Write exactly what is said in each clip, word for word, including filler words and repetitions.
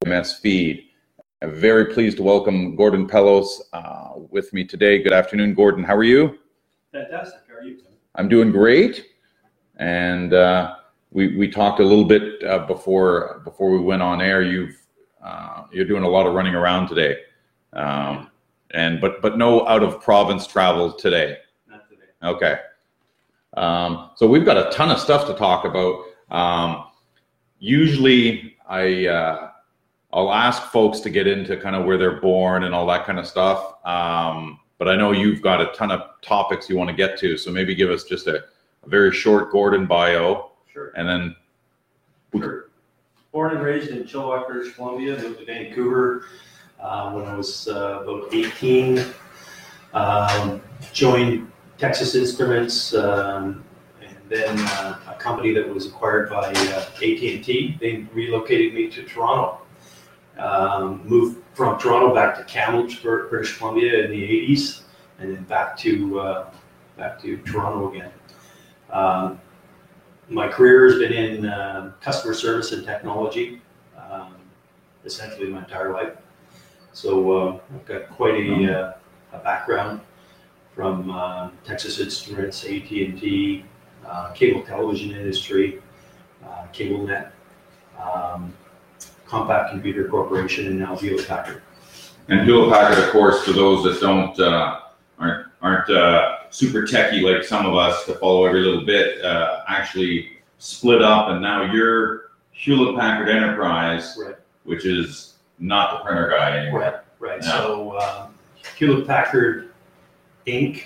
M S feed. I'm very pleased to welcome Gordon Pellos uh, with me today. Good afternoon, Gordon. How are you? Fantastic. How are you? I'm doing great. And uh, we we talked a little bit uh, before before we went on air. You've uh, you're doing a lot of running around today, um, and but but no out of province travel today. Not today. Okay. Um, so we've got a ton of stuff to talk about. Um, usually, I uh, I'll ask folks to get into kind of where they're born and all that kind of stuff. Um, but I know you've got a ton of topics you want to get to. So maybe give us just a, a very short Gordon bio. Sure. And then. Sure. Born and raised in Chilliwack, British Columbia. Moved to Vancouver uh, when I was uh, about eighteen. Um, joined Texas Instruments, um, and then uh, a company that was acquired by uh, A T and T. They relocated me to Toronto. Um, moved from Toronto back to Kamloops, British Columbia in the eighties, and then back to uh, back to Toronto again. Um, my career has been in uh, customer service and technology, um, essentially my entire life. So uh, I've got quite a, uh, a background from uh, Texas Instruments, A T and T, uh, cable television industry, uh, CableNet, um, Compaq Computer Corporation, and now Hewlett Packard. And Hewlett Packard, of course, for those that don't uh, aren't aren't uh, super techie like some of us to follow every little bit, uh, actually split up, and now you're Hewlett Packard Enterprise, right. Which is not the printer guy anymore. Right, right. No. So um, Hewlett Packard Incorporated,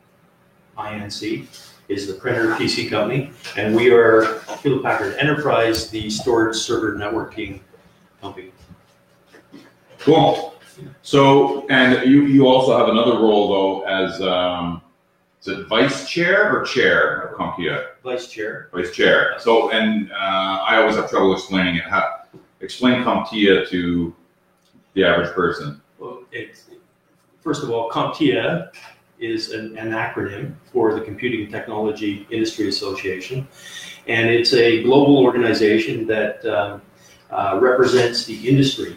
I N C, is the printer P C company, and we are Hewlett Packard Enterprise, the storage server networking company. Cool. So, and you, you also have another role though as, um, is it vice chair or chair of CompTIA? Vice chair. Vice chair. So, and uh, I always have trouble explaining it. How, explain CompTIA to the average person. Well, it's, first of all, CompTIA is an, an acronym for the Computing Technology Industry Association, and it's a global organization that um, uh, represents the industry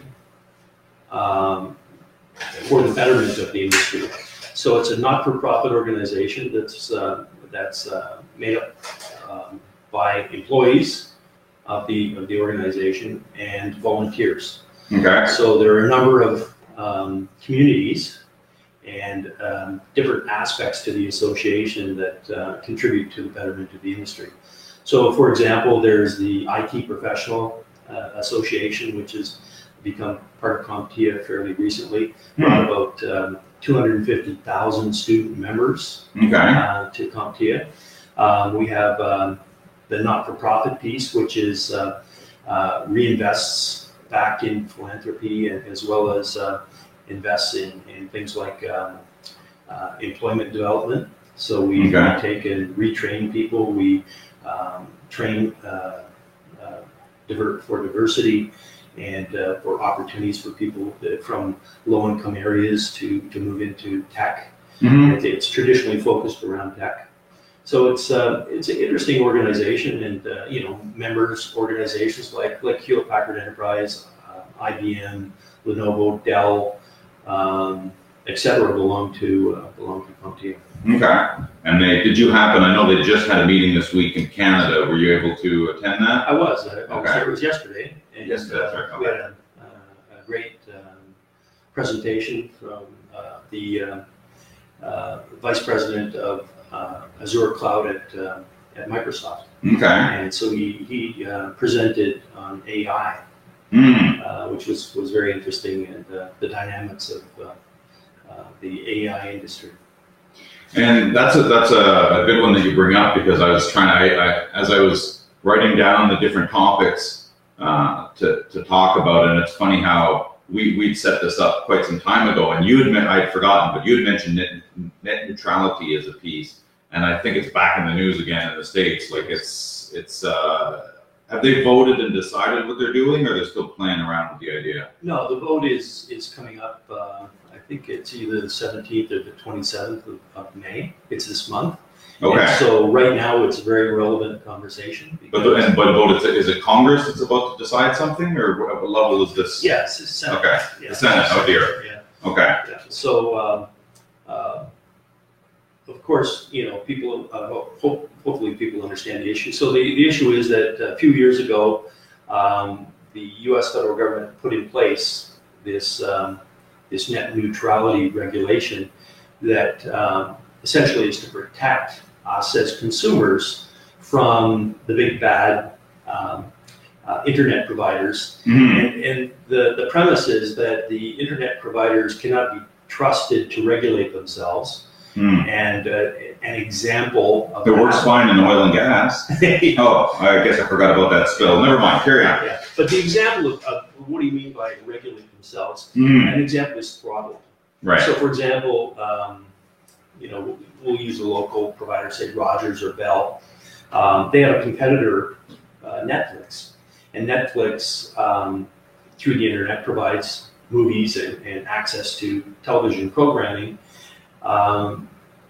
um, for the betterment of the industry. So it's a not-for-profit organization that's uh, that's uh, made up um, by employees of the of the organization and volunteers. Okay. So there are a number of um, communities and um, different aspects to the association that uh, contribute to the betterment of the industry. So, for example, there's the I T Professional uh, Association, which has become part of CompTIA fairly recently, mm-hmm. brought about um, two hundred fifty thousand student members okay. uh, to CompTIA. Um, we have um, the not-for-profit piece, which is uh, uh, reinvests back in philanthropy, and as well as uh, invests in, in things like um, uh, employment development. So we, okay. we take and retrain people. We um, train uh, uh, divert for diversity and uh, for opportunities for people that, from low-income areas to, to move into tech. Mm-hmm. It, it's traditionally focused around tech. So it's uh, it's an interesting organization, and uh, you know, members organizations like like Hewlett Packard Enterprise, uh, I B M, Lenovo, Dell, um, et cetera, belong to uh, belong to CompTIA. Okay. And they did you happen? I know they just had a meeting this week in Canada. Were you able to attend that? I was. I, I okay. was there. It was yesterday. And, yes, that's right. uh, we had a, uh, a great um, presentation from uh, the uh, uh, vice president of uh, Azure Cloud at uh, at Microsoft. Okay. And so he he uh, presented on A I, mm. uh, which was was very interesting, and uh, the dynamics of uh, uh, the A I industry. And that's a that's a, a good one that you bring up, because I was trying to I, I, as I was writing down the different topics uh, to to talk about, and it's funny how we we'd set this up quite some time ago, and you had I'd forgotten, but you had mentioned net, net neutrality as a piece, and I think it's back in the news again in the States. Like it's it's uh, have they voted and decided what they're doing, or they're still playing around with the idea? No, the vote is is coming up. Uh, I think it's either the seventeenth or the twenty-seventh of, of May. It's this month, Okay. And so right now, it's a very relevant conversation. But the, and but vote, is it Congress that's about to decide something, or what level is this? Yes, it's Senate. Okay. Yeah. The Senate. Oh dear. Yeah. Okay. Yeah. So, um, uh, of course, you know, people, uh, hope, hopefully people understand the issue. So the, the issue is that a few years ago, um, the U S federal government put in place this, um, this net neutrality regulation that um, essentially is to protect us as consumers from the big bad um, uh, internet providers. Mm-hmm. And, and the, the premise is that the internet providers cannot be trusted to regulate themselves. Mm. And uh, an example of It that, works fine in oil and gas. Oh, I guess I forgot about that spill. Never mind. Carry on. yeah. But the example of, of what do you mean by regulate themselves? Mm. An example is throttle. Right. So, for example, um, you know, we'll, we'll use a local provider, say Rogers or Bell. Um, they have a competitor, uh, Netflix, and Netflix um, through the internet provides movies and, and access to television programming. Um,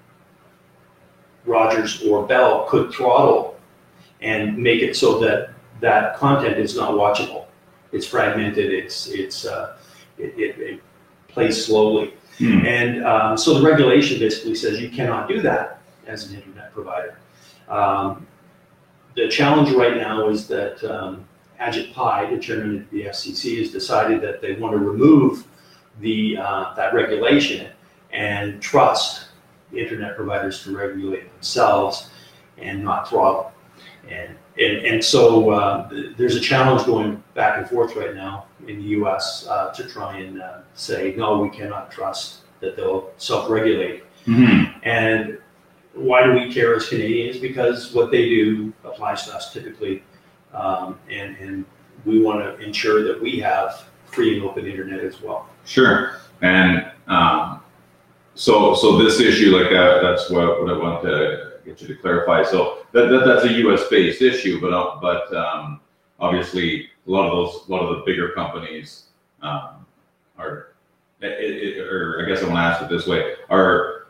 Rogers or Bell could throttle and make it so that that content is not watchable. It's fragmented. It's it's uh, it, it, it plays slowly, Mm. and um, so the regulation basically says you cannot do that as an internet provider. Um, the challenge right now is that um, Ajit Pai, the chairman of the F C C, has decided that they want to remove the uh, that regulation and trust the internet providers to regulate themselves and not throttle. And and, and so uh, there's a challenge going back and forth right now in the U S uh, to try and uh, say, no, we cannot trust that they'll self-regulate. Mm-hmm. And why do we care as Canadians? Because what they do applies to us typically. Um, and, and we want to ensure that we have free and open internet as well. Sure. And um, so so this issue, like uh, that's what, what I want to get you to clarify. So that, that that's a U S based issue, but uh, but um, obviously a lot of those, a lot of the bigger companies um, are, it, it, or I guess I want to ask it this way: are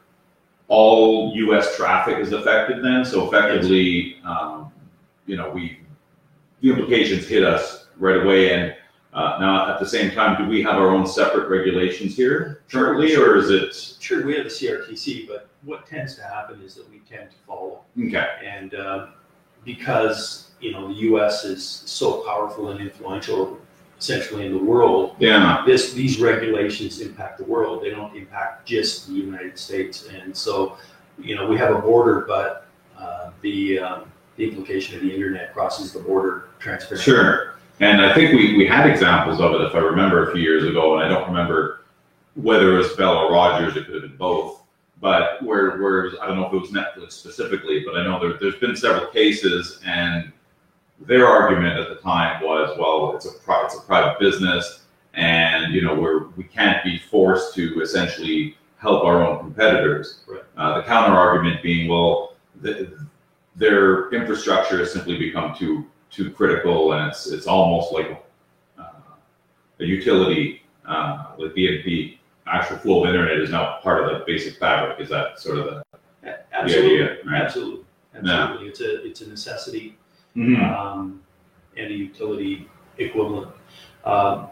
all U S traffic is affected then? So effectively, um, you know, we the implications hit us right away. And uh, now at the same time, do we have our own separate regulations here currently, Sure. or is it? Sure, we have the C R T C, but what tends to happen is that we tend to follow. Okay. And um, because, you know, the U S is so powerful and influential essentially in the world, Yeah. this these regulations impact the world. They don't impact just the United States. And so, you know, we have a border, but uh, the, um, the implication of the internet crosses the border transparently. Sure. And I think we, we had examples of it, if I remember, a few years ago, and I don't remember whether it was Bell or Rogers, it could have been both. But where, where I don't know if it was Netflix specifically, but I know there, there's been several cases, and their argument at the time was, well, it's a pri- it's a private business, and you know we're we can't be forced to essentially help our own competitors. Right. Uh, the counter argument being, well, the, their infrastructure has simply become too too critical, and it's it's almost like uh, a utility, uh, like B N P. Actual flow of internet is now part of the basic fabric. Is that sort of the, Absolutely. the idea? Right? Absolutely. Absolutely. It's a it's a necessity. Mm-hmm. Um, and a utility equivalent. Um,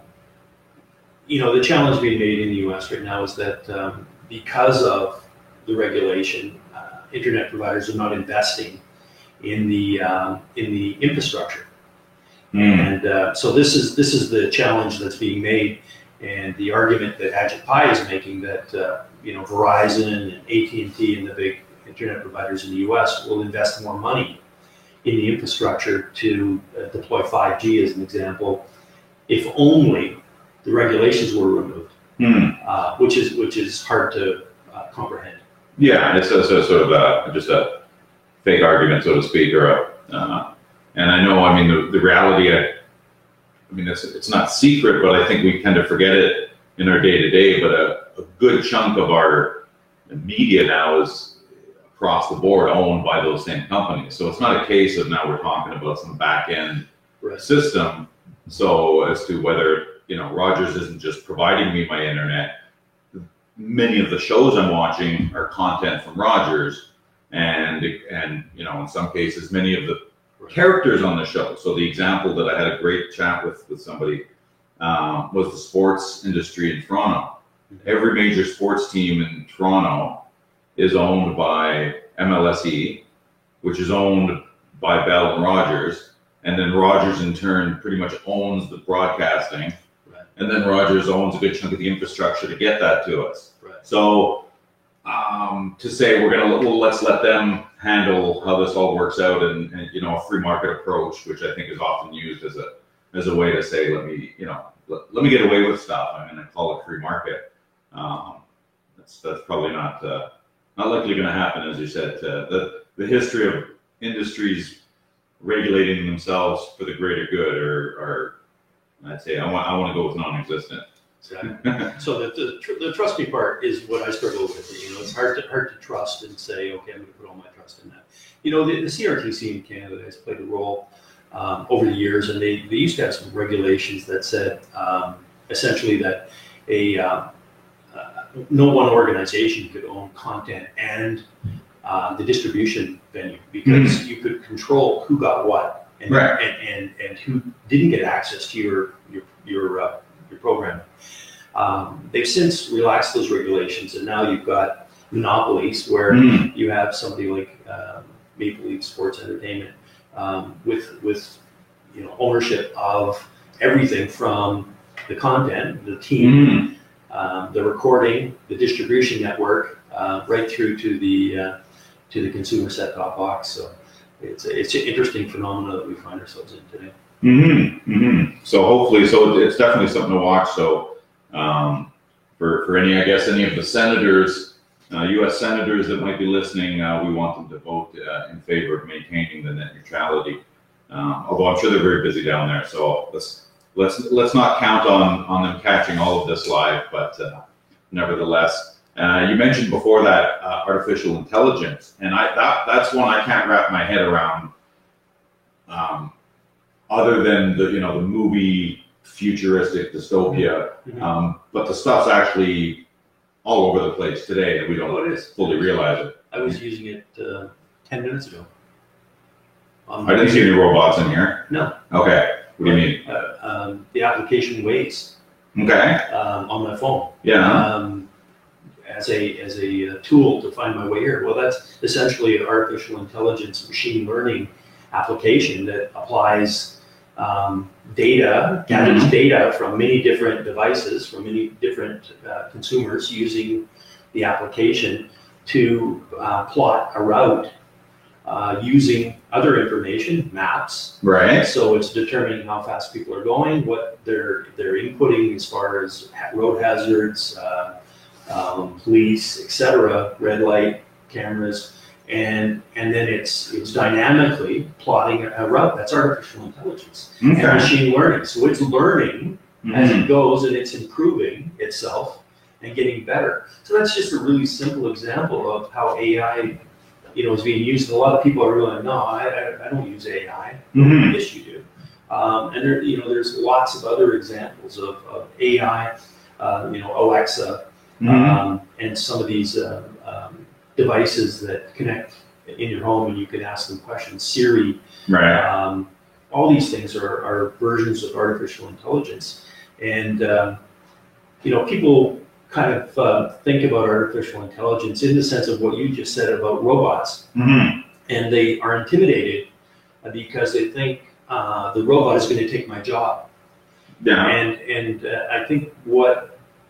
you know, the challenge being made in the U S right now is that um, because of the regulation, uh, internet providers are not investing in the um, in the infrastructure, Mm. and uh, so this is this is the challenge that's being made, and the argument that Ajit Pai is making that uh, you know Verizon and A T and T and the big internet providers in the U S will invest more money in the infrastructure to uh, deploy five G as an example, if only the regulations were removed, Mm. uh, which is which is hard to uh, comprehend. Yeah, it's a, so sort of a, just a fake argument, so to speak, or a, uh, and I know, I mean, the, the reality, I, I mean, it's it's not secret, but I think we tend to forget it in our day to day. But a, a good chunk of our media now is across the board owned by those same companies. So it's not a case of now we're talking about some back end Right. system. So as to whether, you know, Rogers isn't just providing me my internet, many of the shows I'm watching are content from Rogers, and and you know, in some cases, many of the characters on the show. So the example that I had a great chat with with somebody um, was the sports industry in Toronto. Every major sports team in Toronto is owned by M L S E, which is owned by Bell and Rogers, and then Rogers in turn pretty much owns the broadcasting, Right. and then Rogers owns a good chunk of the infrastructure to get that to us. Right. So um, to say we're gonna well, let's let them handle how this all works out, and, and you know, a free market approach, which I think is often used as a as a way to say, let me you know let, let me get away with stuff. I'm gonna call it free market. Um, that's that's probably not uh, not likely going to happen, as you said. Uh, the the history of industries regulating themselves for the greater good, or, or I'd say I want I want to go with non-existent. Exactly. So the, the tr- the trust me part is what I struggle with. You know, it's hard to hard to trust and say, okay, I'm going to put all my trust in that. You know, the, the C R T C in Canada has played a role um, over the years, and they, they used to have some regulations that said um, essentially that a um, uh, no one organization could own content and uh, the distribution venue, because mm. you could control who got what, and, right. and, and and who didn't get access to your your your uh, your program. Um, they've since relaxed those regulations, and now you've got monopolies where mm. you have somebody like um, Maple Leaf Sports Entertainment um, with with you know ownership of everything from the content, the team, mm. um, the recording, the distribution network, uh, right through to the uh, to the consumer set-top box. So it's it's an interesting phenomenon that we find ourselves in today. Mm-hmm, mm-hmm. So hopefully, so it's definitely something to watch. So um, for for any, I guess, any of the senators, uh, U S senators that might be listening, uh, we want them to vote uh, in favor of maintaining the net neutrality. Um, although I'm sure they're very busy down there, so let's let's let's not count on on them catching all of this live. But uh, nevertheless, uh, you mentioned before that uh, artificial intelligence, and I that that's one I can't wrap my head around. Um, Other than the you know the movie futuristic dystopia, mm-hmm. um, but the stuff's actually all over the place today, and we don't oh, it is. fully realize it. I was using it uh, ten minutes ago. Um, I didn't see any robots in here. No. Okay. What do you mean? Uh, um, the application Waze. Okay. Um, on my phone. Yeah. Um, as a as a uh, tool to find my way here. Well, that's essentially an artificial intelligence, machine learning application that applies um, data, gathers mm-hmm. data from many different devices, from many different uh, consumers, using the application to uh, plot a route uh, using other information, maps. Right. So it's determining how fast people are going, what they're they're inputting as far as road hazards, uh, um, police, et cetera, red light cameras. And and then it's it's dynamically plotting a route. That's artificial intelligence okay. and machine learning. So it's learning mm-hmm. as it goes, and it's improving itself and getting better. So that's just a really simple example of how A I, you know, is being used. And a lot of people are really like, no, I, I, I don't use A I. Mm-hmm. Yes, you do. Um, and there, you know, there's lots of other examples of, of A I. Uh, you know, Alexa, mm-hmm. um, and some of these. Uh, um, devices that connect in your home and you can ask them questions, Siri, right. um, all these things are, are versions of artificial intelligence. And, um, you know, people kind of uh, think about artificial intelligence in the sense of what you just said about robots. Mm-hmm. And they are intimidated because they think uh, the robot is going to take my job. Yeah. And, and uh, I think what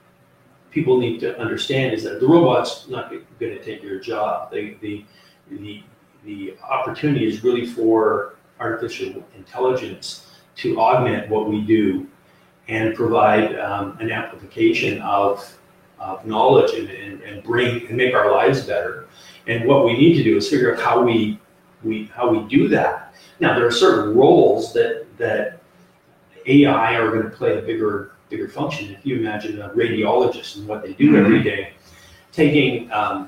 people need to understand is that the robot's not going to take your job. The, the, the, the opportunity is really for artificial intelligence to augment what we do and provide um, an amplification of, of knowledge and, and, and bring and make our lives better. And what we need to do is figure out how we, we, how we do that. Now, there are certain roles that, that A I are going to play a bigger bigger function. If you imagine a radiologist and what they do mm-hmm. every day, taking um,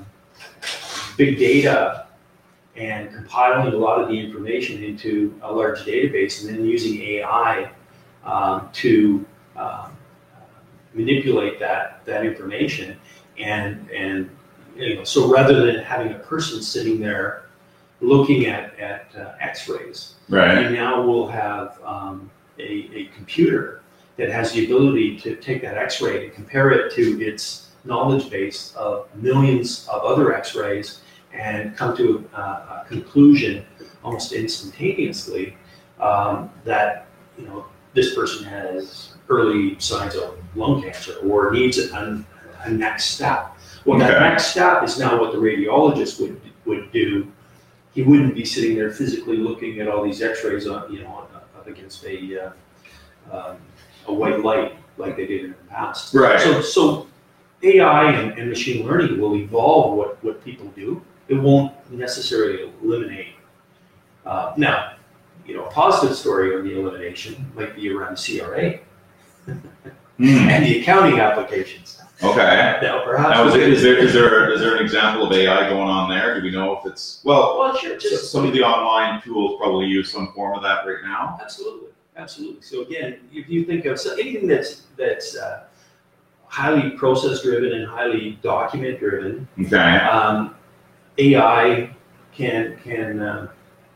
big data and compiling a lot of the information into a large database and then using A I um, to um, manipulate that that information and and you know, so rather than having a person sitting there looking at, at uh, x-rays, Right. you now will have um, a, a computer that has the ability to take that x-ray and compare it to its knowledge base of millions of other x-rays and come to a, a conclusion almost instantaneously um, that, you know, this person has early signs of lung cancer or needs a, a next step. Well, that Okay. next step is now what the radiologist would would do. He wouldn't be sitting there physically looking at all these x-rays on, you know, up against a, uh, um, a white light like they did in the past. Right. So, so A I and, and machine learning will evolve what, what people do. It won't necessarily eliminate. Uh, now, you know, a positive story on the elimination might be around C R A Hmm. and the accounting applications. Okay. Now, perhaps. Now, is, it, is there is there is there an example of A I going on there? Do we know if it's well? Well, sure. So Just some of the online tools probably use some form of that right now. Absolutely, absolutely. So again, if you think of so anything that's that's uh, highly process driven and highly document driven, Okay. um, A I can can uh,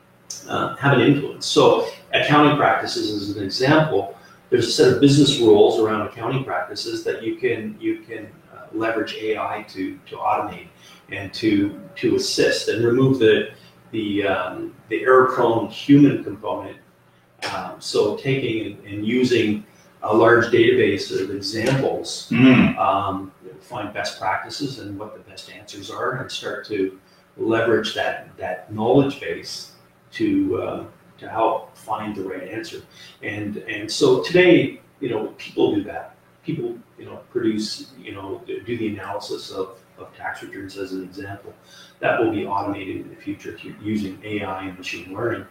uh, have an influence. So accounting practices is an example. There's a set of business rules around accounting practices that you can you can uh, leverage A I to to automate and to to assist and remove the the um, the error-prone human component. Um, so taking and, and using a large database of examples, Hmm. um, find best practices and what the best answers are, and start to leverage that that knowledge base to uh, to help find the right answer. And and so today, you know, people do that. People, you know, produce, you know, do the analysis of, of tax returns as an example. That will be automated in the future to, using A I and machine learning,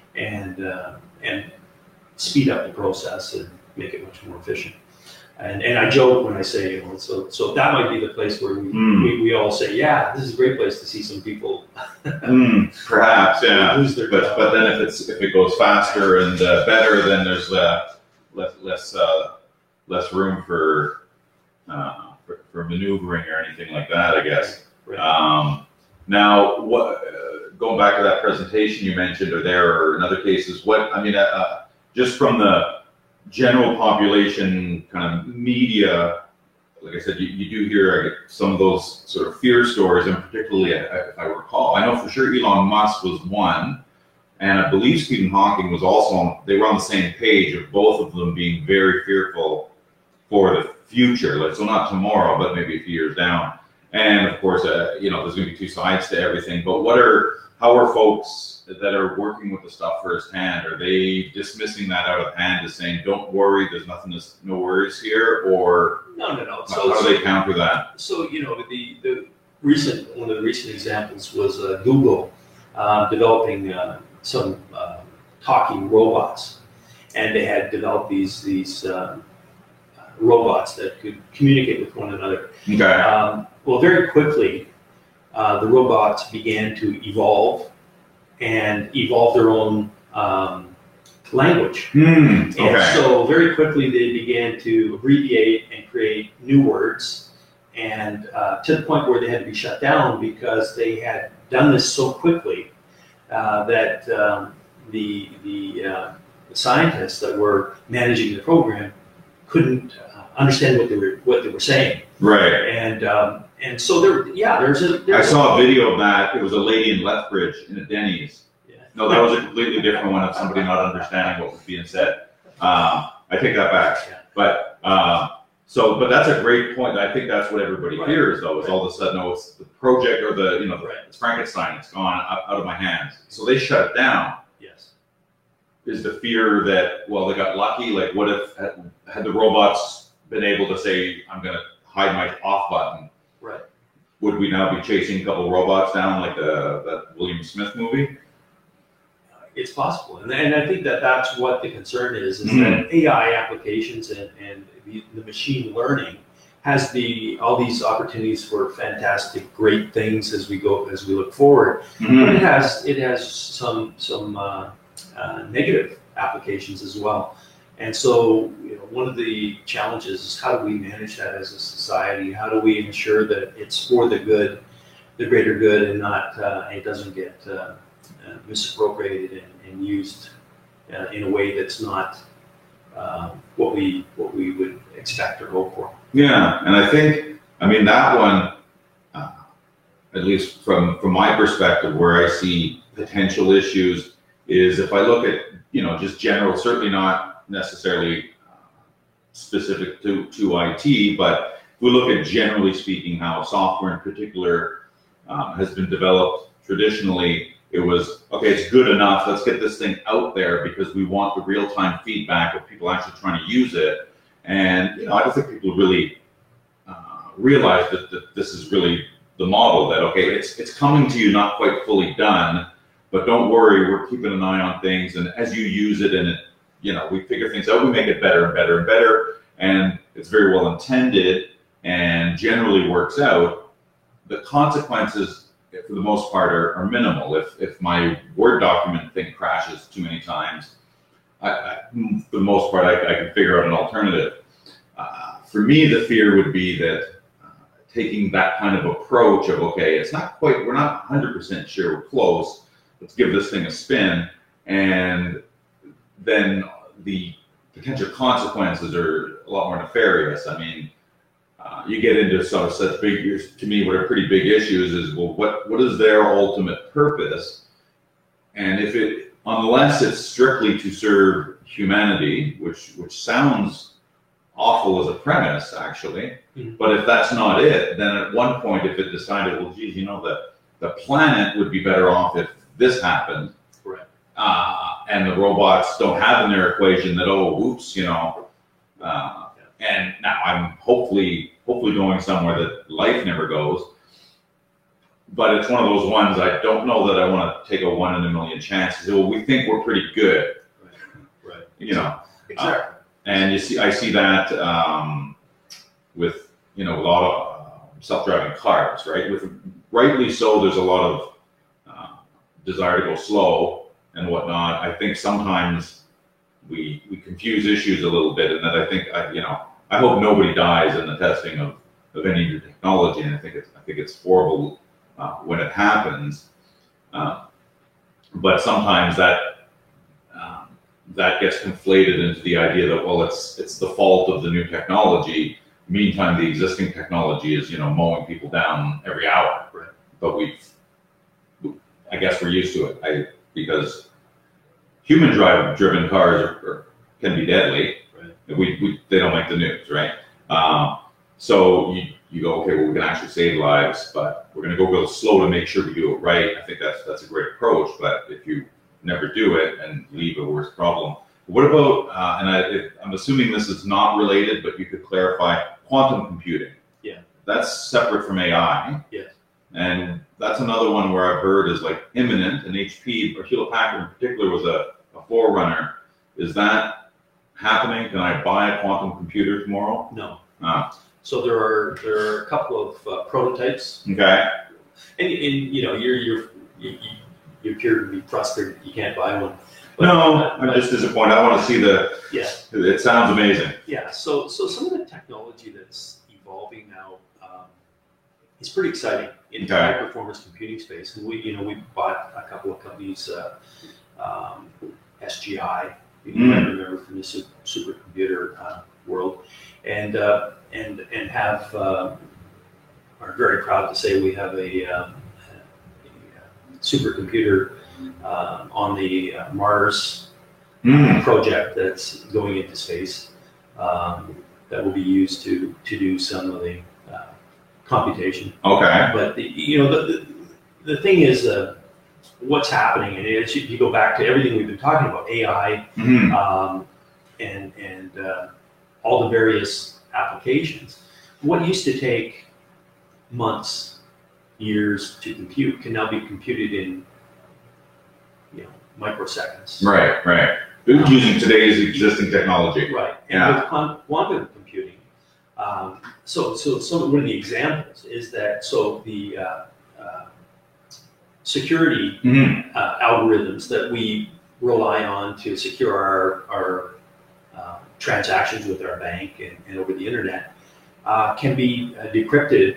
and uh, and speed up the process and make it much more efficient. And and I joke when I say, you know, so so that might be the place where we, Mm. we, we all say, yeah, this is a great place to see some people Hmm. Perhaps, yeah. lose their But job. but then if it's if it goes faster and uh, better, then there's uh, less less uh, less room for, uh, for for maneuvering or anything like that, I guess. Right. Um, now, what uh, going back to that presentation you mentioned, or there, or in other cases, what I mean, uh, uh, just from the general population kind of media, like I said, you, you do hear some of those sort of fear stories, and particularly, uh, if I recall, I know for sure Elon Musk was one, and I believe Stephen Hawking was also on, they were on the same page of both of them being very fearful for the future, like, so not tomorrow, but maybe a few years down. And of course, uh, you know, there's going to be two sides to everything, but what are, how are folks that are working with the stuff firsthand, are they dismissing that out of hand as saying, don't worry, there's nothing, to, no worries here, or No, no, no. how, So, how do they counter that? so you know, the, the recent, one of the recent examples was uh, Google uh, developing uh, some uh, talking robots, and they had developed these these um, robots that could communicate with one another. Okay. Um, well, very quickly, uh, the robots began to evolve and evolve their own um, language. Hmm. And Okay. so very quickly they began to abbreviate and create new words, and uh, to the point where they had to be shut down because they had done this so quickly uh, that um, the the uh, scientists that were managing the program couldn't uh, understand what they were what they were saying. Right. And um, and so there, yeah, there's a. I There's saw a video of that. It was a lady in Lethbridge in a Denny's. Yeah. No, that was a completely different one of somebody not understanding what was being said. Um, I take that back. Yeah. But uh, so, but that's a great point. I think that's what everybody Right. fears, though, is all of a sudden, oh, it's the project or the, you know, the, Right. it's Frankenstein. It's gone out, out of my hands. So they shut it down. Yes. Is the fear that, well, they got lucky? Like, what if had, had the robots been able to say, I'm going to hide my off button? Right. Would we now be chasing a couple robots down like the that William Smith movie? It's possible, and, and I think that that's what the concern is: is Mhm. that A I applications and, and the, the machine learning has the all these opportunities for fantastic, great things as we go as we look forward. But it has it has some some uh, uh, negative applications as well. And so, you know, one of the challenges is how do we manage that as a society? How do we ensure that it's for the good the greater good and not uh, it doesn't get uh, uh, misappropriated and, and used uh, in a way that's not uh, what we what we would expect or hope for. Yeah, and I think, I mean, that one, uh, at least from from my perspective, where I see potential issues is if I look at, you know, just general, certainly not necessarily uh, specific to, to I T, but if we look at generally speaking how software in particular um, has been developed traditionally, it was, okay, it's good enough, let's get this thing out there because we want the real-time feedback of people actually trying to use it. And, you know, I don't think people really uh, realize that, that this is really the model, that, okay, it's, it's coming to you not quite fully done, but don't worry, we're keeping an eye on things, and as you use it and it, you know, we figure things out, we make it better and better and better, and it's very well intended and generally works out. The consequences, for the most part, are, are minimal. If if my Word document thing crashes too many times, I, I, for the most part, I, I can figure out an alternative. Uh, for me, the fear would be that uh, taking that kind of approach of, okay, it's not quite, we're not one hundred percent sure, we're close, let's give this thing a spin, and then the potential consequences are a lot more nefarious. I mean, uh, you get into sort of such big, to me, what are pretty big issues is, well, what what is their ultimate purpose? And if it, unless it's strictly to serve humanity, which which sounds awful as a premise, actually, mm-hmm. but if that's not it, then at one point, if it decided, well, geez, you know, the the planet would be better off if this happened, right. uh, and the robots don't have in their equation that, oh, whoops, you know, uh, yeah. And now I'm hopefully, hopefully going somewhere that life never goes, but it's one of those ones I don't know that I want to take a one in a million chance. Well, we think we're pretty good, right? right. You know, exactly. Uh, and you see, I see that um, with, you know, a lot of uh, self-driving cars, right? With rightly so, there's a lot of desire to go slow and whatnot. I think sometimes we we confuse issues a little bit, and that I think I, you know, I hope nobody dies in the testing of, of any new technology, and I think it's I think it's horrible uh, when it happens. Uh, but sometimes that um, that gets conflated into the idea that, well, it's it's the fault of the new technology. Meantime, the existing technology is, you know, mowing people down every hour. Right. But we've I guess we're used to it, I, because human drive driven cars are, are, can be deadly. Right. We, we they don't make the news, right? Um, so you, you go, okay, well, we can actually save lives, but we're going to go real slow to make sure we do it right. I think that's that's a great approach. But if you never do it and leave a worse problem, what about? Uh, and I, if, I'm assuming this is not related, but you could clarify quantum computing. Yeah, that's separate from A I. Yes. And that's another one where I've heard is like imminent, and H P or Hewlett Packard in particular was a, a forerunner. Is that happening? Can I buy a quantum computer tomorrow? No. Ah. So there are there are a couple of uh, prototypes. Okay. And, and you know you're you're you, you appear to be frustrated you can't buy one. But, no, uh, I'm but, just disappointed. I want to see the. Yeah. It sounds amazing. Yeah. So so some of the technology that's evolving now um, is pretty exciting in the okay. high performance computing space. And we you know we bought a couple of companies, uh, um, S G I. You Mm. might remember from the super, supercomputer uh, world, and uh, and and have uh, are very proud to say we have a, um, a supercomputer uh, on the uh, Mars Mm. project that's going into space um, that will be used to to do some of the uh, computation. Okay. But the, you know the, the the thing is uh, what's happening, and it's, you go back to everything we've been talking about, A I, Mm. um, and and uh, all the various applications. What used to take months, years to compute can now be computed in, you know, microseconds. Right. Right. Using today's existing technology. Right. And Yeah. with quant- quantum computing, um, so so so one of the examples is that so the uh, uh, security Mm. uh, algorithms that we rely on to secure our, our uh, transactions with our bank and, and over the internet uh, can be uh, decrypted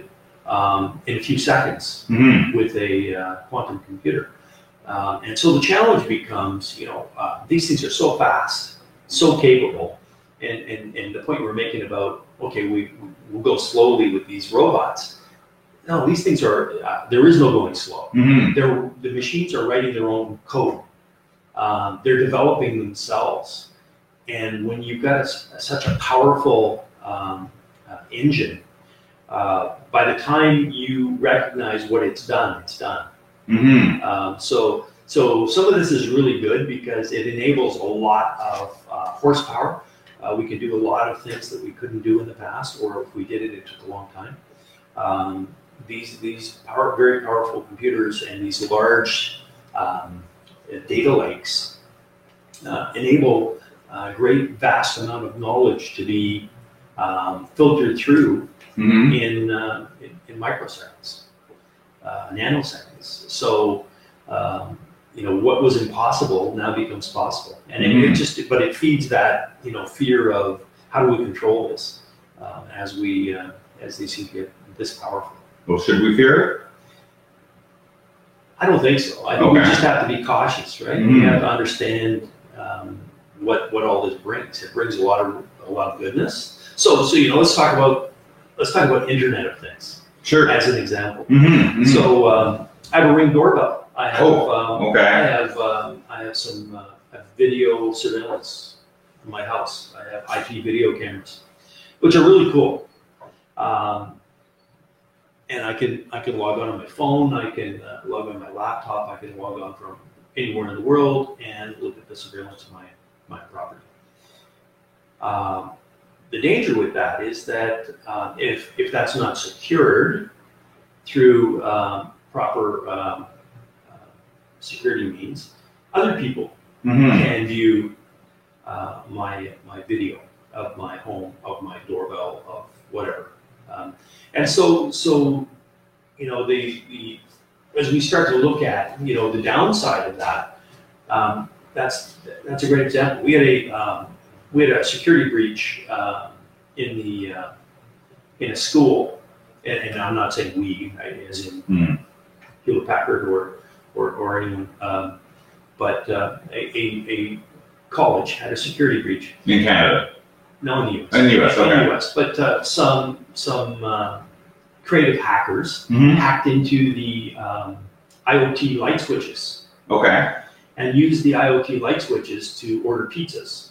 um, in a few seconds Mm-hmm. with a uh, quantum computer. Um, and so the challenge becomes, you know, uh, these things are so fast, so capable, and, and, and the point you were making about, okay, we, we'll go slowly with these robots. No, these things are, uh, there is no going slow. Mm-hmm. They're, the machines are writing their own code. Um, they're developing themselves. And when you've got a, such a powerful um, uh, engine, uh, by the time you recognize what it's done, it's done. Mm-hmm. Um, so, so some of this is really good because it enables a lot of uh, horsepower. Uh, we can do a lot of things that we couldn't do in the past, or if we did it, it took a long time. Um, these these power, very powerful computers and these large um, data lakes uh, enable a great vast amount of knowledge to be um, filtered through Mm-hmm. in, uh, in in microseconds, uh, nanoseconds. So um, you know what was impossible now becomes possible, and it, Mhm. it just but it feeds that you know fear of how do we control this um, as we uh, as these things get this powerful. Well, should we fear it? I don't think so. I think we Okay. just have to be cautious, right? We Mhm. have to understand um, what what all this brings. It brings a lot of a lot of goodness. So so you know let's talk about let's talk about Internet of Things Sure. as an example. Mm-hmm. So um, I have a Ring doorbell. I have Oh, um, okay. I have um, I have some uh, I have video surveillance in my house. I have I P video cameras, which are really cool. Um, and I can I can log on on my phone. I can uh, log on my laptop. I can log on from anywhere in the world and look at the surveillance of my my property. Um, the danger with that is that uh, if if that's not secured through um, proper um, uh, security means, other people Mm-hmm. can view uh, my my video of my home, of my doorbell, of whatever. Um, and so so you know the the as we start to look at you know the downside of that, um, that's that's a great example. We had a um, we had a security breach uh, in the uh, in a school, and, and I'm not saying we, right, as in Mm. Hewlett Packard or or, or anyone, um, but uh, a, a, a college had a security breach. In Canada. No, in the U S. In the U S, In okay. the U S, but uh, some some uh, creative hackers Mm-hmm. hacked into the um, IoT light switches Okay. and used the IoT light switches to order pizzas.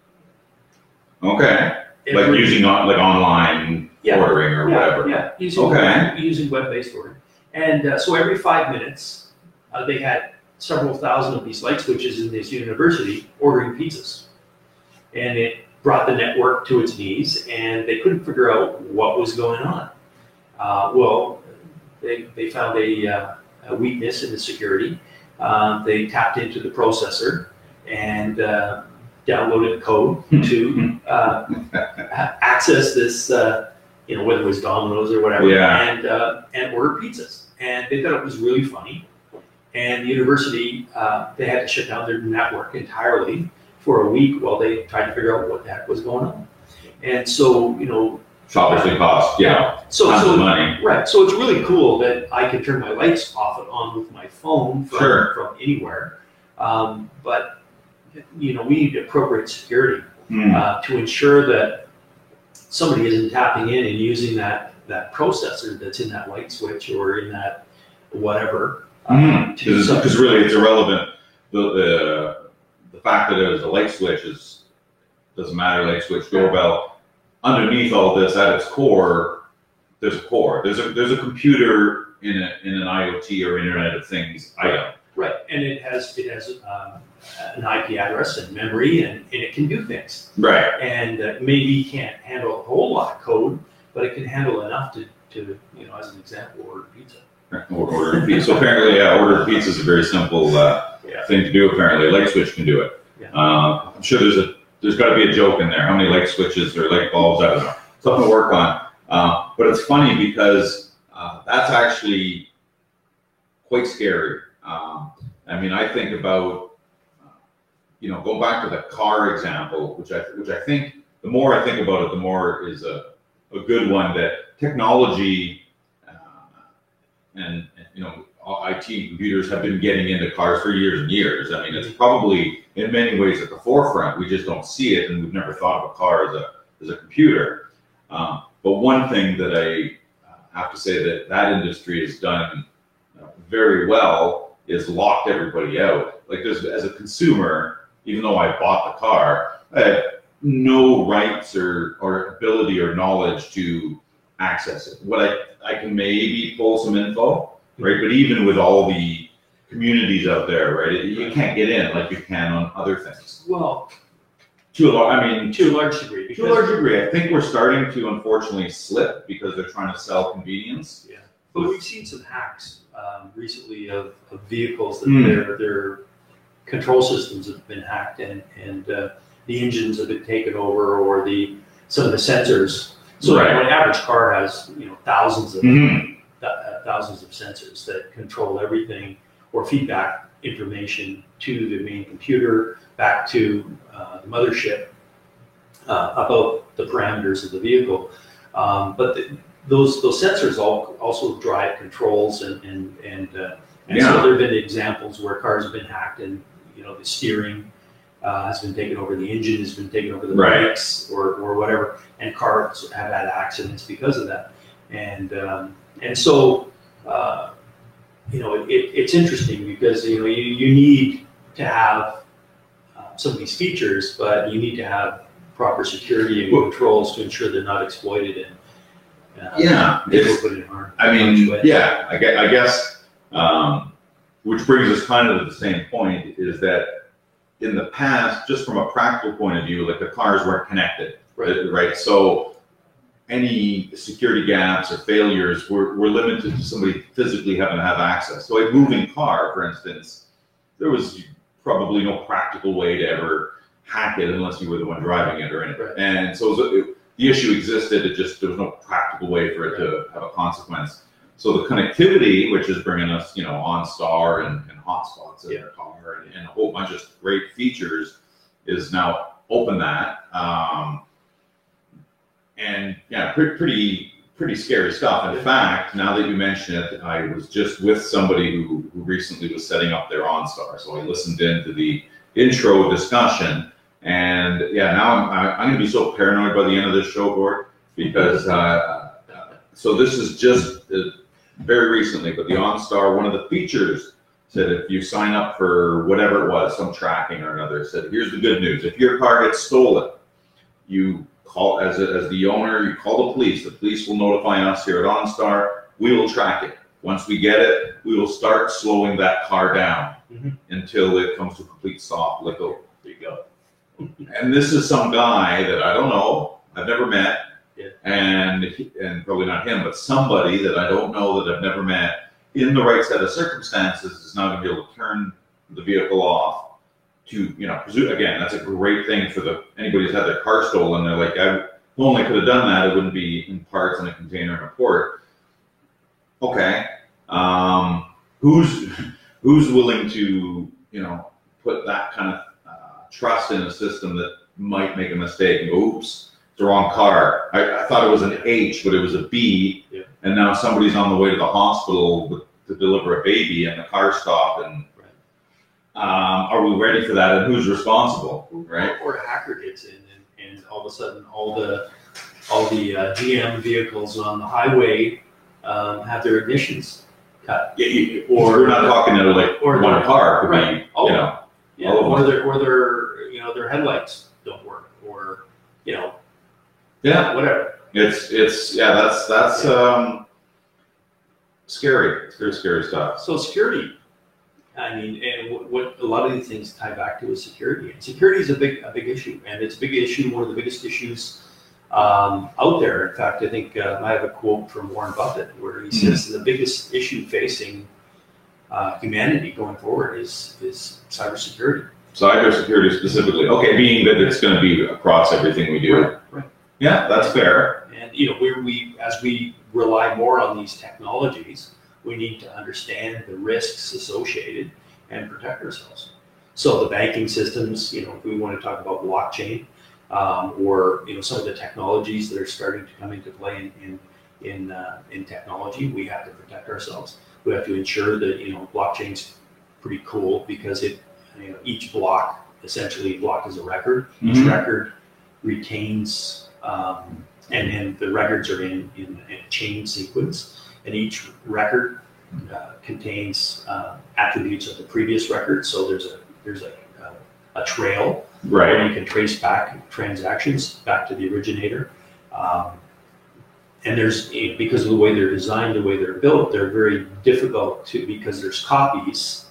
Okay. Like Every- using on, like online Yeah. ordering or yeah, whatever. Yeah, using, Okay. using web-based ordering. And uh, so every five minutes, uh, they had several thousand of these light switches in this university ordering pizzas. And it brought the network to its knees, and they couldn't figure out what was going on. Uh, well, they, they found a, uh, a weakness in the security. Uh, they tapped into the processor and uh, downloaded code to uh, access this, uh, you know, whether it was Domino's or whatever, Yeah. and uh, and order pizzas. And they thought it was really funny. And the university, uh, they had to shut down their network entirely for a week while they tried to figure out what the heck was going on. And so, you know, It's obviously cost, yeah, so tons so of money. right. So it's really cool that I can turn my lights off and on with my phone from, Sure. from anywhere. Um, but you know, we need appropriate security Mm. uh, to ensure that somebody isn't tapping in and using that that processor that's in that light switch or in that whatever. um, to do something. Because really, it's irrelevant. The, the the fact that it was a light switch is doesn't matter. Light switch, doorbell. Underneath all this, at its core, there's a core. There's a there's a computer in a, in an IoT or Internet of Things item. Right, and it has it has um, an I P address and memory, and, and it can do things. Right. And uh, maybe can't handle a whole lot of code, but it can handle enough to, to you know, as an example, order pizza. Or ordering pizza. So apparently, yeah, ordering pizza is a very simple uh, Yeah. thing to do. Apparently, light switch can do it. Yeah. Uh, I'm sure there's a there's got to be a joke in there. How many light switches or light bulbs? I don't know. Something to work on. Uh, but it's funny because uh, that's actually quite scary. Um, I mean, I think about uh, you know, go back to the car example, which I which I think the more I think about it, the more is a a good one that technology. Uh, and, and you know, I T computers have been getting into cars for years and years. I mean, it's probably in many ways at the forefront. We just don't see it, and we've never thought of a car as a as a computer. Um, but one thing that I have to say that that industry has done uh, very well is locked everybody out. Like, there's, as a consumer, even though I bought the car, I had no rights or or ability or knowledge to access it. What I I can maybe pull some info. Right, but even with all the communities out there, right, you can't get in like you can on other things. Well, to a large, I mean, to a large degree. To a large degree, I think we're starting to unfortunately slip because they're trying to sell convenience. Yeah, but we've seen some hacks um, recently of, of vehicles that Mm. their their control systems have been hacked, and and uh, the engines have been taken over, or the some of the sensors. So Right. an average car has, you know, thousands of. Mm-hmm. thousands of sensors that control everything or feedback information to the main computer, back to uh, the mothership uh, about the parameters of the vehicle. Um, but the, those those sensors all also drive controls, and and and, uh, and Yeah. so there have been examples where cars have been hacked, and you know the steering uh, has been taken over, the engine has been taken over, the Right. brakes or or whatever, and cars have had accidents because of that. And um, and so. Uh, you know, it, it, it's interesting because, you know, you, you need to have uh, some of these features, but you need to have proper security and controls to ensure they're not exploited and uh, Yeah, people it's- put in harm. I mean, harm's way. yeah, I guess, I guess um, which brings us kind of to the same point, is that in the past, just from a practical point of view, like the cars weren't connected, Right. right? So any security gaps or failures were, were limited to somebody physically having to have access. So a moving car, for instance, there was probably no practical way to ever hack it unless you were the one driving it or anything. Right. And so it was, it, the issue existed, it just, there was no practical way for it to have a consequence. So the connectivity, which is bringing us, you know, OnStar and, and hotspots in Yeah. the car and, and a whole bunch of great features, is now open that. Um, And yeah, pretty, pretty, pretty scary stuff. In fact, now that you mention it, I was just with somebody who, who recently was setting up their OnStar. So I listened into the intro discussion, and yeah, now I'm, I- I'm going to be so paranoid by the end of this show, Gord, because uh, so this is just uh, very recently, but the OnStar, one of the features said if you sign up for whatever it was, some tracking or another, said here's the good news: if your car gets stolen, you call as a, as the owner, you call the police. The police will notify us here at OnStar. We will track it. Once we get it, we will start slowing that car down Mhm. until it comes to a complete stop. Let go. There you go. And this is some guy that I don't know, I've never met, Yeah. and he- and probably not him, but somebody that I don't know that I've never met, in the right set of circumstances, is now going to be able to turn the vehicle off. To, you know, presume, again, that's a great thing for the anybody who's had their car stolen. They're like, I only could have done that. It wouldn't be in parts in a container in a port. Okay, um, who's who's willing to, you know, put that kind of uh, trust in a system that might make a mistake and go, oops, it's the wrong car. I, I thought it was an H, but it was a B, Yeah. and now somebody's on the way to the hospital with, to deliver a baby, and the car stopped and. Um, are we ready for that, and who's responsible, right? Or, or a hacker gets in, and, and all of a sudden, all the all the uh, G M vehicles on the highway um, have their ignitions cut. Yeah, you, or we're not talking to like Or one they're- car, could right. be, Oh, you know, Yeah, all of or them. their or their you know their headlights don't work, or you know yeah. whatever. It's it's yeah, that's that's um scary. It's very scary stuff. So security. I mean, and what, what a lot of these things tie back to is security. And security is a big a big issue, and it's a big issue. One of the biggest issues um, out there. In fact, I think uh, I have a quote from Warren Buffett where he says the biggest issue facing uh, humanity going forward is is cybersecurity. Cybersecurity specifically. Okay, being that it's going to be across everything we do. Right, right. Yeah, that's fair. And you know, we we as we rely more on these technologies, we need to understand the risks associated and protect ourselves. So the banking systems, you know, if we want to talk about blockchain, um, or you know, some of the technologies that are starting to come into play in, in in uh, in technology. We have to protect ourselves. We have to ensure that, you know, blockchain's pretty cool because it, you know, each block, essentially block is a record. Each Mhm. record retains, um, and then the records are in, in a chain sequence, and each record uh, contains uh, attributes of the previous record. So there's a there's a, a, a trail Right. where you can trace back transactions back to the originator. Um, and there's, because of the way they're designed, the way they're built, they're very difficult to, because there's copies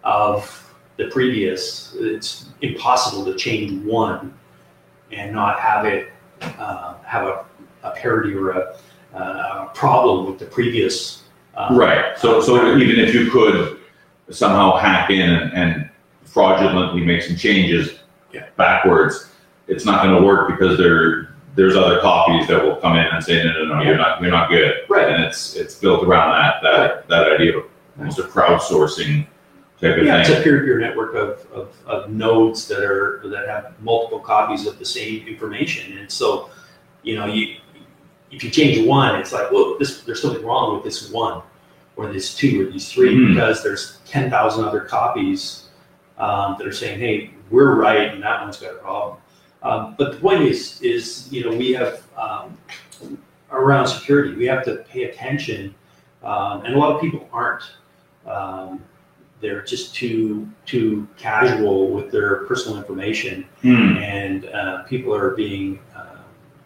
of the previous. It's impossible to change one and not have it uh, have a, a parity or a, a problem with the previous. Uh, Right. So, so even if you could somehow hack in and, and fraudulently make some changes Yeah. backwards, it's not going to work because there there's other copies that will come in and say no, no, no, you're not you're not good. Right. And it's it's built around that that Right. that idea of almost a crowdsourcing type of Yeah, it's thing. a peer-to-peer network of, of, of nodes that are that have multiple copies of the same information, and so, you know, you if you change one, it's like, well, this there's something wrong with this one, or this two, or these three, Mhm. because there's ten thousand other copies um, that are saying, hey, we're right, and that one's got a problem. Um, but the point is, is you know, we have um, around security, we have to pay attention, um, and a lot of people aren't. Um, they're just too too casual with their personal information, Hmm. and uh, people are being, um,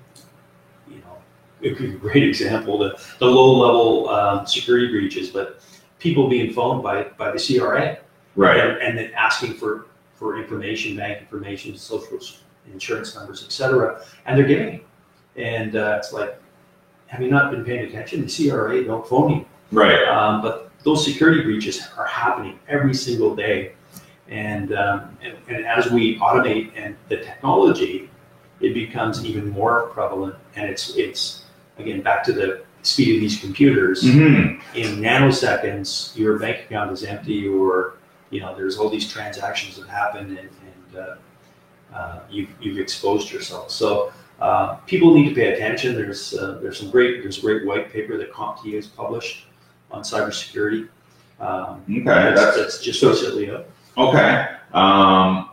you know, it could be a great example, the, the low-level um, security breaches, but people being phoned by by the C R A, Right. and, and then asking for for information, bank information, social insurance numbers, et cetera, and they're giving it. And uh, it's like, have you not been paying attention? The C R A don't phone you. Right. Um, but those security breaches are happening every single day. And, um, and, and as we automate and the technology, it becomes even more prevalent. And it's, it's again, back to the speed of these computers. Hmm. In nanoseconds, your bank account is empty, or, you know, there's all these transactions that happen, and, and uh, uh, you've, you've exposed yourself. So uh, people need to pay attention. There's uh, there's some great there's a great white paper that CompTIA has published on cybersecurity. Um, Okay. that's, That's that's just so- recently up. Okay. Um,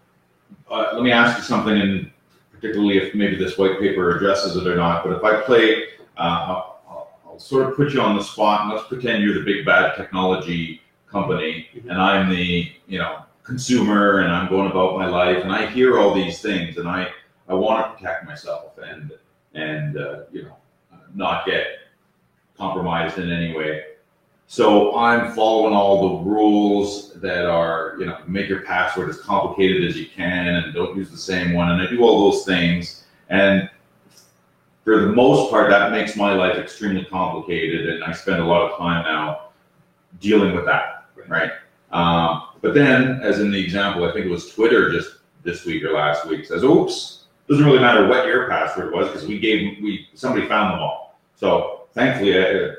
uh, let me ask you something, and particularly if maybe this white paper addresses it or not. But if I play, uh, I'll, I'll sort of put you on the spot, and let's pretend you're the big bad technology company, Mhm. and I'm the you know consumer, and I'm going about my life, and I hear all these things, and I I want to protect myself and and uh, you know not get compromised in any way. So I'm following all the rules that are, you know, make your password as complicated as you can and don't use the same one. And I do all those things. And for the most part, that makes my life extremely complicated. And I spend a lot of time now dealing with that, right? Um, but then, as in the example, I think it was Twitter just this week or last week, says, oops, doesn't really matter what your password was because we gave, we somebody found them all. So thankfully, I,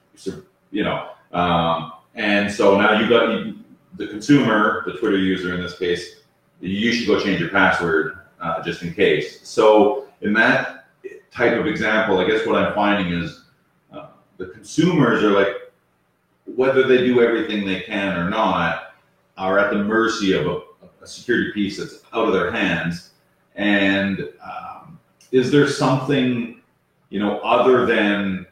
you know, Um, and so now you got you, the consumer, the Twitter user in this case, you should go change your password uh, just in case. So in that type of example, I guess what I'm finding is uh, the consumers are like, whether they do everything they can or not, are at the mercy of a, a security piece that's out of their hands. And um, is there something, you know, other than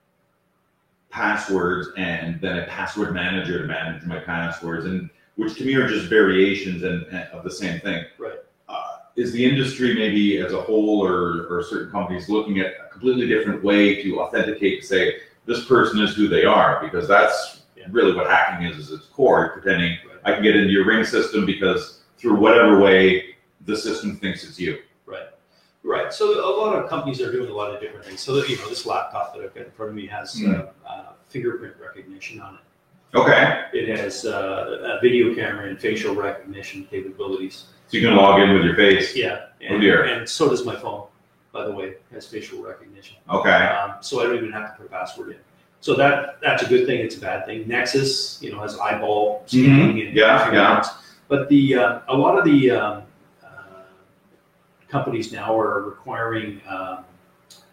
passwords and then a password manager to manage my passwords, and which to me are just variations and, and of the same thing. Right. Uh, is the industry maybe as a whole, or, or certain companies looking at a completely different way to authenticate to say this person is who they are? Because that's Yeah. really what hacking is, is its core. You're pretending I can get into your Ring system because through whatever way the system thinks it's you. Right. Right. So a lot of companies are doing a lot of different things. So that, you know, this laptop that I've got in front of me has Mm. uh, uh, fingerprint recognition on it. Okay. It has uh, a video camera and facial recognition capabilities. So you can log in with your face. Yeah. And, Oh, dear. and so does my phone, by the way, has facial recognition. Okay. Um, so I don't even have to put a password in. So that that's a good thing. It's a bad thing. Nexus, you know, has eyeball scanning and Yeah, everything yeah. else. But the uh, a lot of the um, uh, companies now are requiring um,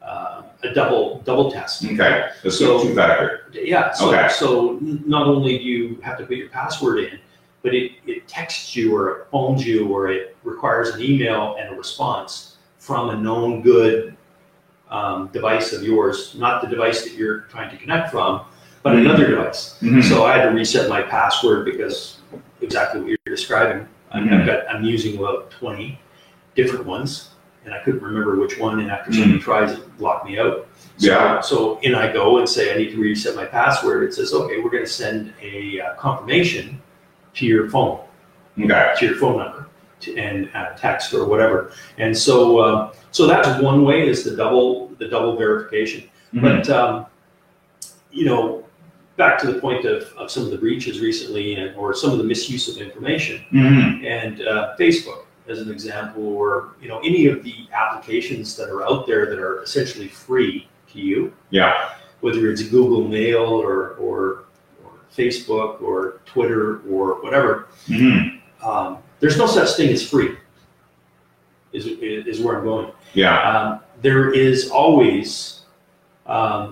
uh, a double double test. Okay, so, So- two factor. Yeah. So Okay. so n- not only do you have to put your password in, but it, it texts you or it phones you or it requires an email and a response from a known good um, device of yours, not the device that you're trying to connect from, but Mhm. another device. Mhm. So I had to reset my password because exactly what you're describing. I mean, Mhm. I've got, I'm using about twenty different ones, and I couldn't remember which one. And after so many tries, it locked me out. So, Yeah. So in I go and say I need to reset my password. It says, okay, we're going to send a uh, confirmation to your phone, Okay. to your phone number, to, and uh, text or whatever. And so, uh, so that's one way is the double the double verification. Mhm. But um, you know, back to the point of, of some of the breaches recently, and or some of the misuse of information, Mhm. and uh, Facebook as an example, or you know, any of the applications that are out there that are essentially free to you, Yeah. whether it's Google Mail or or, or Facebook or Twitter or whatever. Mhm. Um, there's no such thing as free. Is is where I'm going. Yeah. Um, there is always um,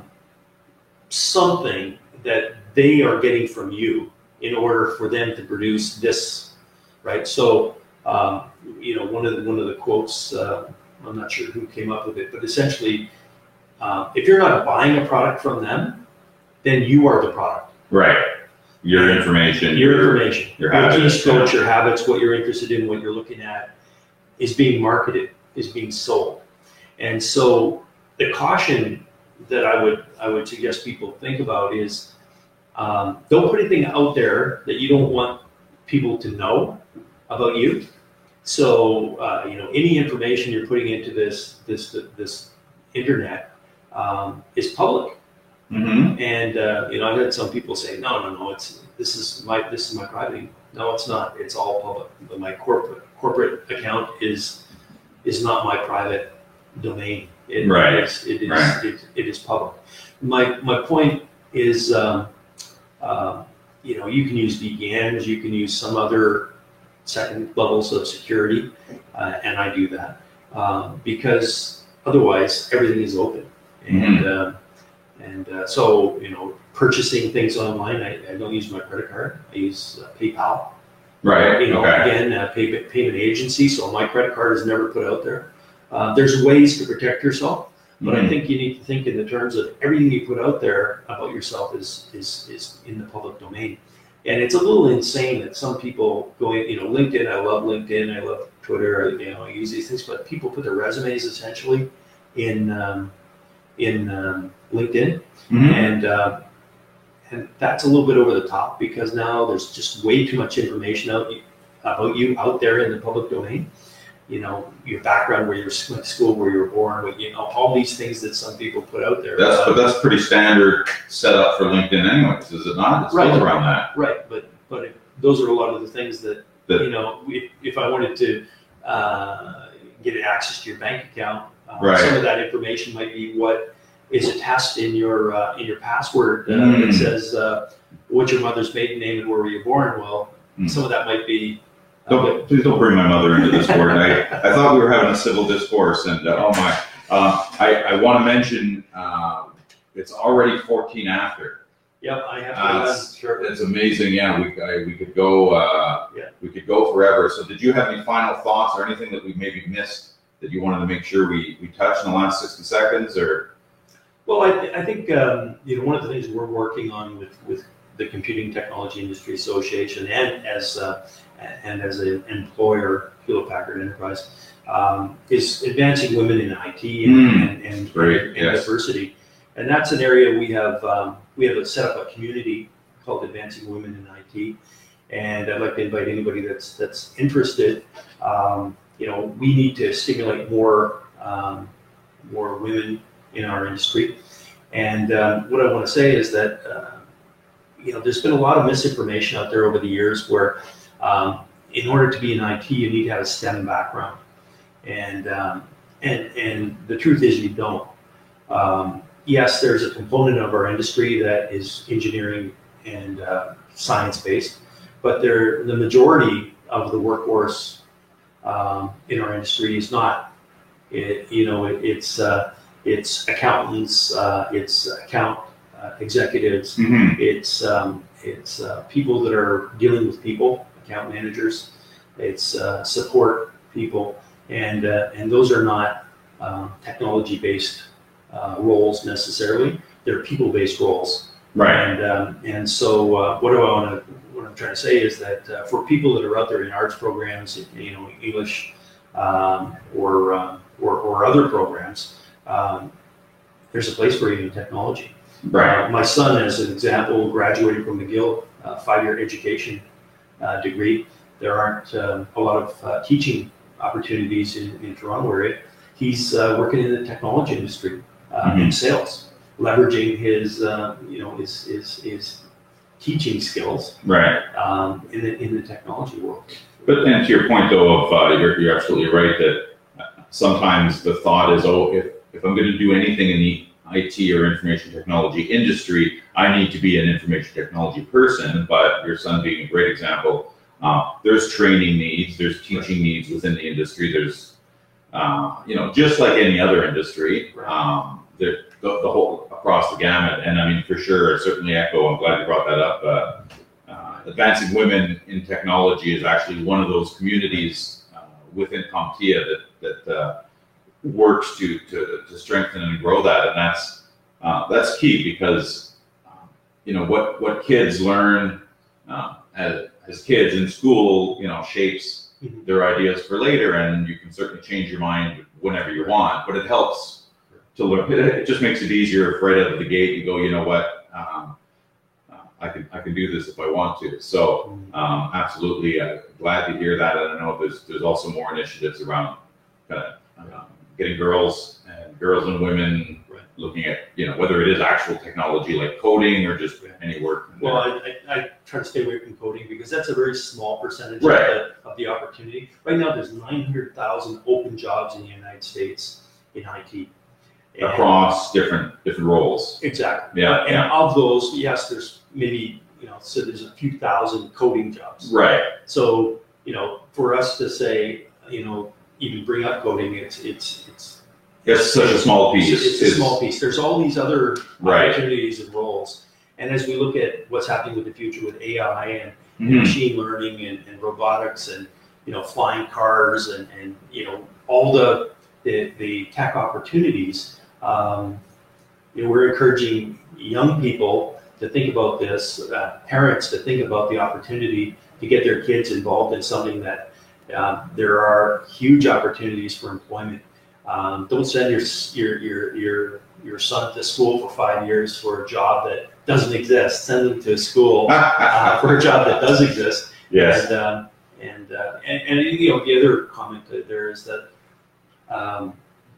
something that they are getting from you in order for them to produce this, right? So, um, you know, one of the, one of the quotes, uh, I'm not sure who came up with it, but essentially, uh, if you're not buying a product from them, then you are the product. Right. Your information. Your information, your your habits, keystrokes, yeah. your habits, what you're interested in, what you're looking at, is being marketed, is being sold. And so the caution that I would I would suggest people think about is um, don't put anything out there that you don't want people to know about you. So uh, you know, any information you're putting into this this this internet um, is public. Mhm. And uh, you know, I've had some people say, no, no, no, it's this is my this is my private. No, it's not. It's all public. But my corporate corporate account is is not my private domain. It, Right. It is, it is, Right. it, it is public. My my point is, um, uh, you know, you can use V P Ns, you can use some other second levels of security, uh, and I do that um, because otherwise everything is open. And Mhm. uh, and uh, so you know, purchasing things online, I, I don't use my credit card. I use uh, PayPal. Right. You know, Okay. again, uh, pay, payment agency, so my credit card is never put out there. Uh, there's ways to protect yourself, but I Mhm. think you need to think in the terms of everything you put out there about yourself is is is in the public domain. And it's a little insane that some people going, you know, LinkedIn, I love LinkedIn, I love Twitter, you know, I use these things, but people put their resumes essentially in um, in um, LinkedIn, Mhm. and uh, and that's a little bit over the top because now there's just way too much information out about you out there in the public domain. You know, your background, where you went to school, where you were born, what, you know, all these things that some people put out there. That's Uh, but that's pretty standard setup for LinkedIn, anyways, is it not? It's Right. built around that. right, but but it, those are a lot of the things that, That- you know, if, if I wanted to uh, get access to your bank account, uh, Right. some of that information might be what is attached in your uh, in your password uh, Mm. that says uh, what's your mother's maiden name and where were you born. Well, Mm. some of that might be. uh, Don't, please don't bring my mother into this board. I, I thought we were having a civil discourse, and uh, oh my, uh, I, I want to mention uh, it's already fourteen after. Yep, I have. Uh, to, it's, sure. it's amazing. Yeah, we I, we could go. Uh, Yeah. We could go forever. So, did you have any final thoughts or anything that we maybe missed that you wanted to make sure we, we touched in the last sixty seconds? Or Well, I, th- I think um, you know, one of the things we're working on with, with the Computing Technology Industry Association and as uh, and as an employer, Hewlett Packard Enterprise, um, is advancing women in I T and, Mm, and, and, great, and yes. diversity, and that's an area we have um, we have set up a community called Advancing Women in I T, and I'd like to invite anybody that's that's interested. Um, you know, we need to stimulate more um, more women in our industry. And um, what I want to say is that, uh, you know, there's been a lot of misinformation out there over the years where um, in order to be in I T, you need to have a STEM background. And, um, and, and the truth is you don't. Um, yes, there's a component of our industry that is engineering and uh, science-based, but there, the majority of the workforce um, in our industry is not. It, you know, it, it's, uh, it's accountants, uh, it's account uh, executives, Mm-hmm. it's um, it's uh, people that are dealing with people, account managers, it's uh, support people, and uh, and those are not um, technology-based uh, roles necessarily. They're people-based roles. Right. And um, and so uh, what do I want to what I'm trying to say is that uh, for people that are out there in arts programs, you know, English um, or, um, or or other programs, um, there's a place for you in technology. Right. Uh, my son, as an example, graduated from McGill, uh, five-year education uh, degree. There aren't um, a lot of uh, teaching opportunities in, in Toronto area. He's uh, working in the technology industry uh, Mm-hmm. in sales, leveraging his uh, you know his, his his teaching skills Right. um, in the in the technology world. But and to your point though, of uh, you're you're absolutely right that sometimes the thought is, oh, if if I'm going to do anything in the I T or information technology industry, I need to be an information technology person. But your son being a great example, uh, there's training needs, there's teaching needs within the industry. There's, uh, you know, just like any other industry, um, there, the, the whole across the gamut. And I mean, for sure, certainly echo. I'm glad you brought that up. Uh, uh, advancing women in technology is actually one of those communities uh, within CompTIA that that. Uh, works to, to to strengthen and grow that, and that's uh, that's key because um, you know what what kids learn uh, as as kids in school, you know, shapes Mhm. their ideas for later, and you can certainly change your mind whenever you want. But it helps to learn. It, it just makes it easier right out of the gate. You go, you know what, um, uh, I can I can do this if I want to. So um, absolutely, uh, glad to hear that. And I know there's there's also more initiatives around kind of. Um, getting girls and girls and women Right. looking at, you know, whether it is actual technology like coding or just any work. Well, I, I, I try to stay away from coding because that's a very small percentage Right. of, the, of the opportunity. Right now, there's nine hundred thousand open jobs in the United States in I T. And- across different different roles. Exactly. Yeah, And yeah. of those, yes, there's maybe, you know, so there's a few thousand coding jobs. Right. So, you know, for us to say, you know, even bring up coding, it's it's it's It's such a small piece. It's, it's a small piece. There's all these other Right. opportunities and roles, and as we look at what's happening with the future with A I and Mhm. machine learning and, and robotics and you know flying cars and, and you know all the the, the tech opportunities, um, you know, we're encouraging young people to think about this, uh, parents to think about the opportunity to get their kids involved in something that. Uh, there are huge opportunities for employment. Um, don't send your, your your your your son to school for five years for a job that doesn't exist. Send them to school uh, for a job that does exist. Yes. And um, and, uh, and and you know the other comment that there is that um,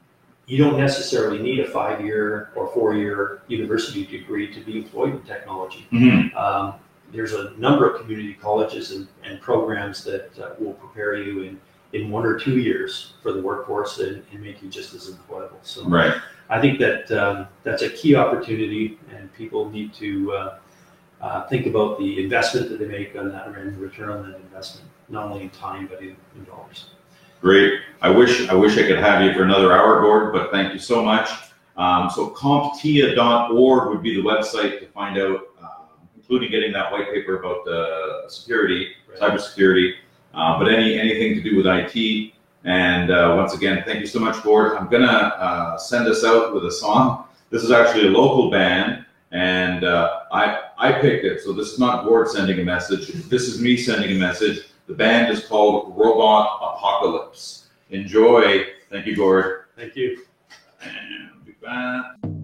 you don't necessarily need a five-year or four-year university degree to be employed in technology. Mhm. Um, there's a number of community colleges and, and programs that uh, will prepare you in, in one or two years for the workforce and, and make you just as employable. So Right. I think that um, that's a key opportunity, and people need to uh, uh, think about the investment that they make on that and the return on that investment, not only in time but in, in dollars. Great. I wish I wish I could have you for another hour, Gord, but thank you so much. Um, so CompTIA dot org would be the website to find out, uh, including getting that white paper about the security, Right. cybersecurity, uh, but any anything to do with I T. And uh, once again, thank you so much, Gord. I'm gonna uh, send us out with a song. This is actually a local band, and uh, I I picked it. So this is not Gord sending a message. This is me sending a message. The band is called Robot Apocalypse. Enjoy. Thank you, Gord. Thank you. And be back.